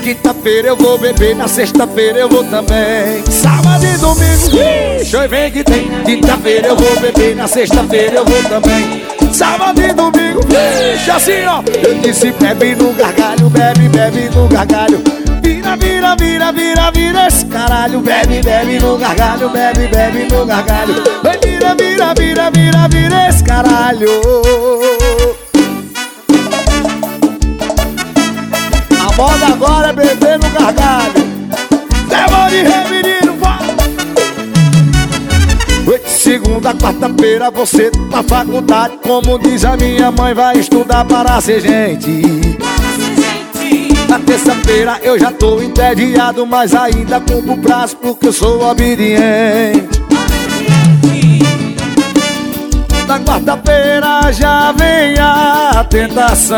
quinta-feira eu vou beber, na sexta-feira eu vou também. Sábado e domingo, ixi, oi vem que tem. Quinta-feira eu vou beber, na sexta-feira eu vou também. Sábado e domingo, ixi, assim ó. Eu disse bebe no gargalho, bebe, bebe no gargalho. Vira, vira, vira, vira, vira esse caralho. Bebe, bebe no gargalho, bebe, bebe no gargalho. Vai vira, vira, vira, vira, vira esse caralho. A moda agora é beber no gargalho. Demore, menino, vai. Segunda, quarta-feira você na faculdade. Como diz a minha mãe, vai estudar para ser gente. Na terça-feira eu já tô entediado, mas ainda cumpro o prazo porque eu sou obediente. Na quarta-feira já vem a tentação.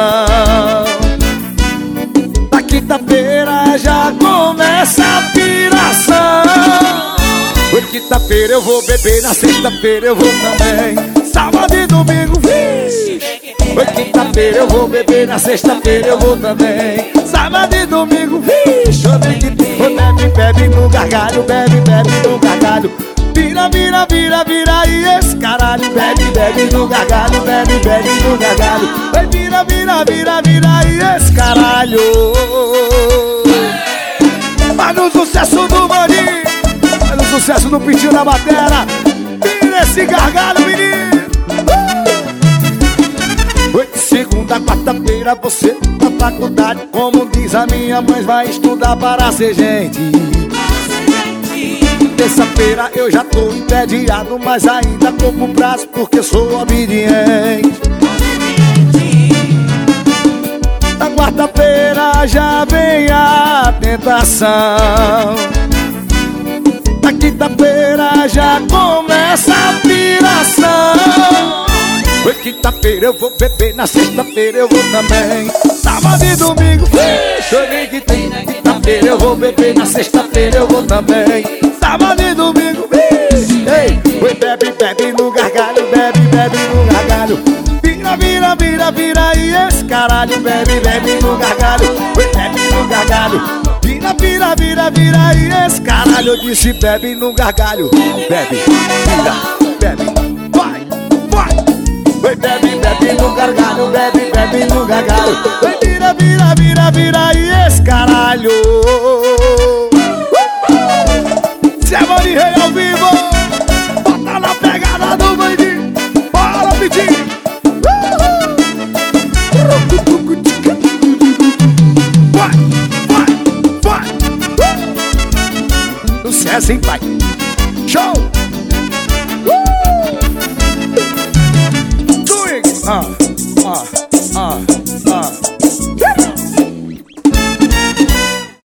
Na quinta-feira já começa a piração. Oi, quinta-feira eu vou beber, na sexta-feira eu vou também. Sábado e domingo, vixe. Oi, quinta-feira eu vou beber, na sexta-feira eu vou também. Sábado e domingo, vixe. Bebe, bebe no gargalho, bebe, bebe no gargalho. Vira, vira, vira, vira e esse caralho. Bebe, bebe no gargalho, bebe, bebe no gargalho. Vai vira, vira, vira, vira e esse caralho. Mas no sucesso do Maninho, mas no sucesso do Pitinho da Batera. Vira esse gargalho, menino. Segunda, quarta-feira você na faculdade. Como diz a minha mãe, vai estudar para ser gente. Terça-feira eu já tô entediado, mas ainda cumpro o prazo porque sou obediente. Na quarta-feira já vem a tentação. Na quinta-feira já começa a piração. Oi, quinta-feira eu vou beber, na sexta-feira eu vou também. Sábado e domingo, oi que tem. Quinta-feira eu vou beber, na sexta-feira eu vou também. Sábado e domingo, ei. Oi, bebe, bebe no gargalho, bebe, bebe no gargalho. Vira, vira, vira, vira e esse caralho. Bebe, bebe no gargalho, oi, bebe no gargalho. Vira, vira, vira, vira e esse caralho. Eu disse bebe no gargalho. Bebe, vira, bebe, vai, vai. Oi, bebe, bebe no gargalho, bebe, bebe no gargalho. Oi, vira, vira, vira, vira e esse caralho. Se é Mani Rei ao vivo, bota na pegada do bandinho. Bora, Pitinho. Vai, vai, vai. Sucesso, hein, pai? Show!